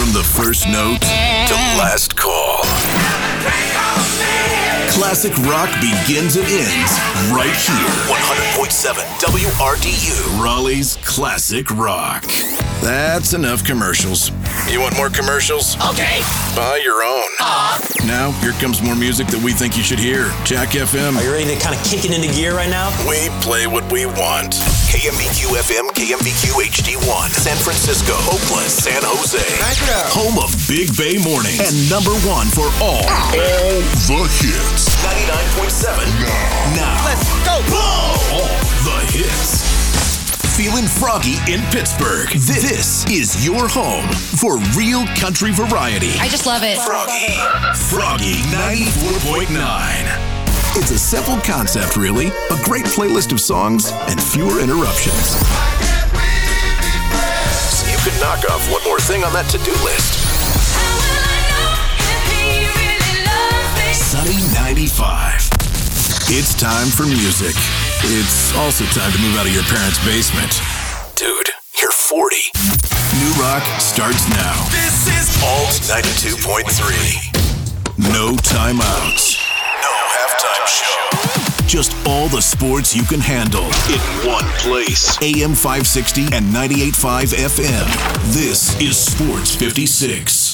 From the first note to last call. Classic rock begins and ends right here. 100.7 WRDU. Raleigh's Classic Rock. That's enough commercials. You want more commercials? Okay. Buy your own. Now, here comes more music that we think you should hear. Jack FM. Are you ready to kind of kick it into gear right now? We play what we want. KMBQ FM, KMBQ HD1, San Francisco, Oakland, San Jose. Home of Big Bay Mornings. And number one for all the hits. 99.7. Now. Let's go. Whoa! All the hits. Feeling froggy in Pittsburgh. This is your home for real country variety. I just love it. Froggy 94.9. It's a simple concept, really. A great playlist of songs and fewer interruptions. So you could knock off one more thing on that to-do list. Sunny 95. It's time for music. It's also time to move out of your parents' basement. Dude, you're 40. New rock starts now. This is Alt 92.3. No timeouts. No halftime show. Just all the sports you can handle in one place. AM 560 and 98.5 FM. This is Sports 56.